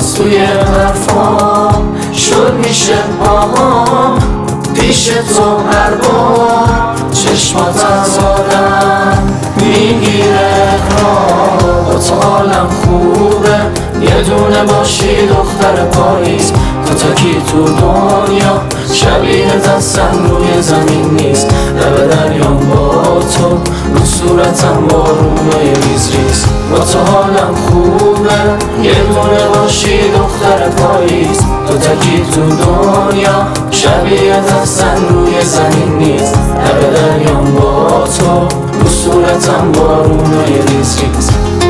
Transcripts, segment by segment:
باز توی حرفام شد میشه باهام پیش تو هر بار چشمات از آدم میگیره با تو حالم خوبه یه دونه باشی دختر پاییز تو تکی تو دنیا شبیه دستم روی زمین نیست لب دریام با تو رو صورتم بارونای ریز ریز با تو حالم خوبه یه دونه باشی دختر پاییز تو تکی تو دنیا شبیه دستم روی زمین نیست لب دریام با تو رو صورتم بارونای ریز ریز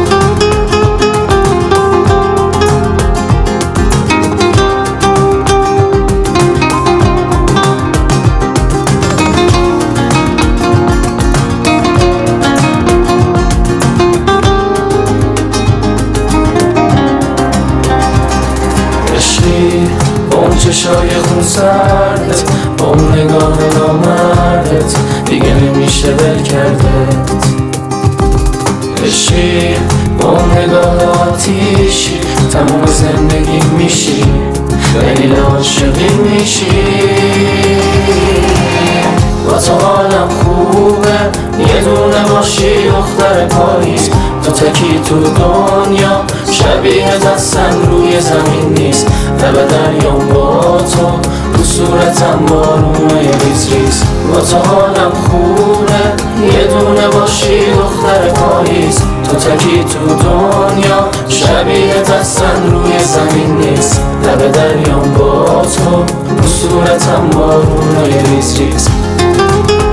با اون چشای خون سردت با اون نگاه نامردت دیگه نمیشه ول کردت عشقی با اون نگاه آتیشی تمام زندگی میشی دلیل عاشقی میشی با تو حالم خوبه یه دونه باشی دختر پاییز تو تکی تو دنیا شبیه دستم روی زمین نیست لب دریام با تو رو صورتم بارونای ریز ریز با تو حالم خوبه یه دونه باشی دختر پاییز تو تکی تو دنیا شبیه دستم روی زمین نیست لب دریام با تو رو صورتم بارونای ریز ریز